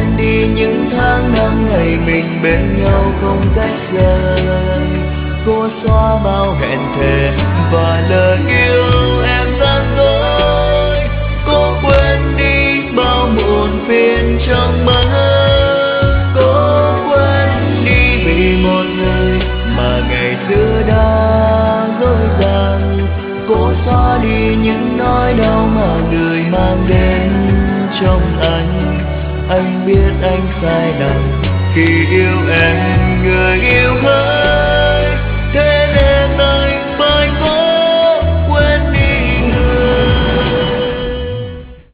quên đi những tháng năm ngày mình bên nhau không cách rời. Cô xóa bao hẹn thề và lời yêu em gian dối. Cô quên đi bao muộn phiền trong mơ. Cô quên đi vì một người mà ngày xưa đã dối dàng. Cô xóa đi những nỗi đau mà người mang đến trong anh. Anh biết anh sai lầm khi yêu em, người yêu hơn.